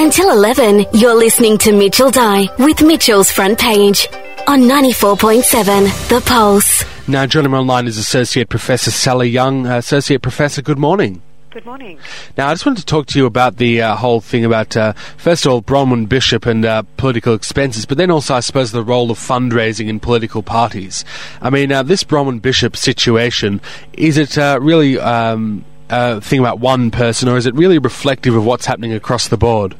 Until 11, you're listening to Mitchell Dye with Mitchell's Front Page on 94.7 The Pulse. Now joining me online is Associate Professor Sally Young. Associate Professor, good morning. Good morning. Now, I just wanted to talk to you about the whole thing about, first of all, Bronwyn Bishop and political expenses, but then also, I suppose, the role of fundraising in political parties. I mean, this Bronwyn Bishop situation, is it really a thing about one person, or is it really reflective of what's happening across the board?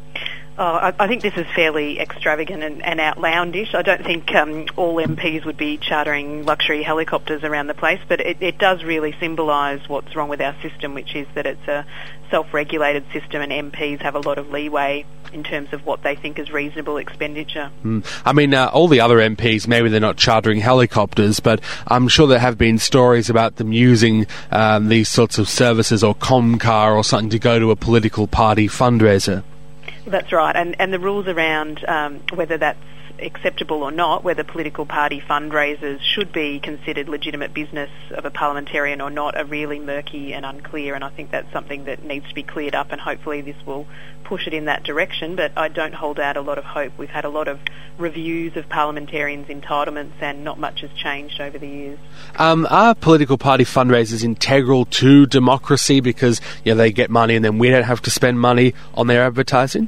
I think this is fairly extravagant and outlandish. I don't think all MPs would be chartering luxury helicopters around the place, but it does really symbolise what's wrong with our system, which is that it's a self-regulated system and MPs have a lot of leeway in terms of what they think is reasonable expenditure. I mean, all the other MPs, maybe they're not chartering helicopters, but I'm sure there have been stories about them using these sorts of services or Comcar or something to go to a political party fundraiser. That's right, and the rules around whether that's acceptable or not, whether political party fundraisers should be considered legitimate business of a parliamentarian or not, are really murky and unclear, and I think that's something that needs to be cleared up, and hopefully this will push it in that direction, but I don't hold out a lot of hope. We've had a lot of reviews of parliamentarians' entitlements and not much has changed over the years. Are political party fundraisers integral to democracy because they get money and then we don't have to spend money on their advertising?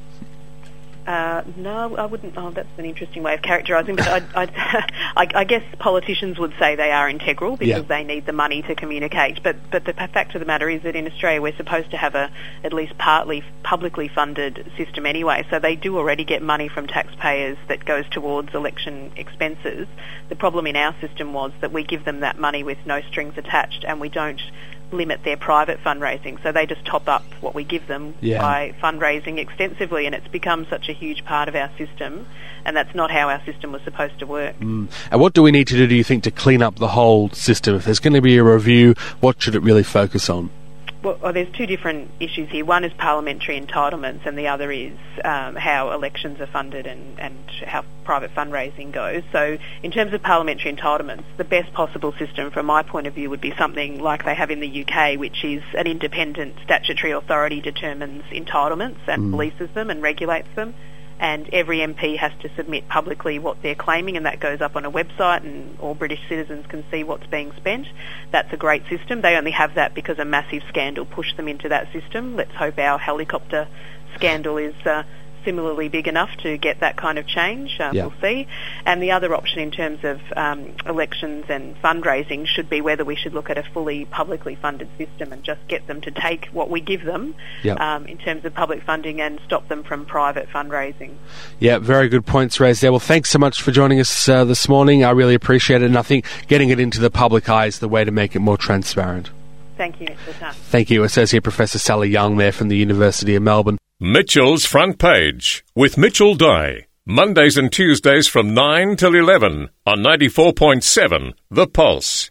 No, I wouldn't. Oh, that's an interesting way of characterising, but I guess politicians would say they are integral because they need the money to communicate. But the fact of the matter is that in Australia we're supposed to have a at least partly publicly funded system anyway, so they do already get money from taxpayers that goes towards election expenses. The problem in our system was that we give them that money with no strings attached, and we don't limit their private fundraising, so they just top up what we give them by fundraising extensively, and it's become such a huge part of our system, and that's not how our system was supposed to work. And what do we need to do you think, to clean up the whole system? If there's going to be a review, what should it really focus on? Well, there's two different issues here. One is parliamentary entitlements, and the other is how elections are funded and how private fundraising goes. So in terms of parliamentary entitlements, the best possible system from my point of view would be something like they have in the UK, which is an independent statutory authority determines entitlements and polices them and regulates them. And every MP has to submit publicly what they're claiming, and that goes up on a website and all British citizens can see what's being spent. That's a great system. They only have that because a massive scandal pushed them into that system. Let's hope our helicopter scandal is similarly big enough to get that kind of change. We'll see. And the other option in terms of elections and fundraising should be whether we should look at a fully publicly funded system and just get them to take what we give them in terms of public funding and stop them from private fundraising. Yeah, very good points raised there. Well, thanks so much for joining us this morning. I really appreciate it, and I think getting it into the public eye is the way to make it more transparent. Thank you, Mr. Tuck. Thank you. Associate Professor Sally Young there from the University of Melbourne. Mitchell's Front Page with Mitchell Dye. Mondays and Tuesdays from 9 till 11 on 94.7 The Pulse.